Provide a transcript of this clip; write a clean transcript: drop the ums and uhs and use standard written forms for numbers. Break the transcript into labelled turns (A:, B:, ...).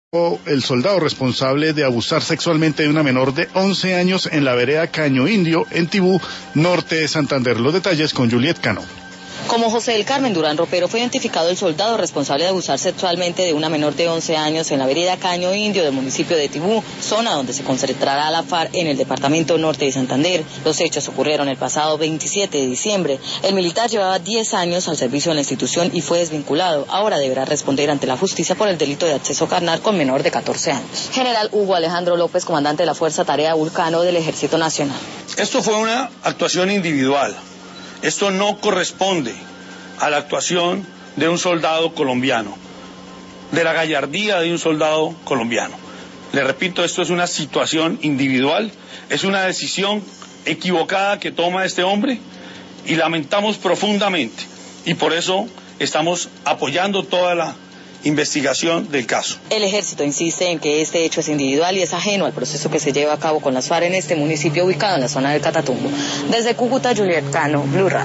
A: El soldado responsable de abusar sexualmente de una menor de 11 años en la vereda Caño Indio, en Tibú, norte de Santander. Los detalles con Juliet Cano.
B: Como José del Carmen Durán Ropero, fue identificado el soldado responsable de abusar sexualmente de una menor de 11 años en la vereda Caño Indio del municipio de Tibú, zona donde se concentrará la FARC en el departamento norte de Santander. Los hechos ocurrieron el pasado 27 de diciembre. El militar llevaba 10 años al servicio en la institución y fue desvinculado. Ahora deberá responder ante la justicia por el delito de acceso carnal con menor de 14 años. General Hugo Alejandro López, comandante de la Fuerza Tarea Vulcano del Ejército Nacional.
C: Esto fue una actuación individual. Esto no corresponde a la actuación de un soldado colombiano, de la gallardía de un soldado colombiano. Le repito, esto es una situación individual, es una decisión equivocada que toma este hombre y lamentamos profundamente, y por eso estamos apoyando toda la investigación del caso.
B: El ejército insiste en que este hecho es individual y es ajeno al proceso que se lleva a cabo con las FARC en este municipio ubicado en la zona del Catatumbo. Desde Cúcuta, Juliet Cano, Blue Radio.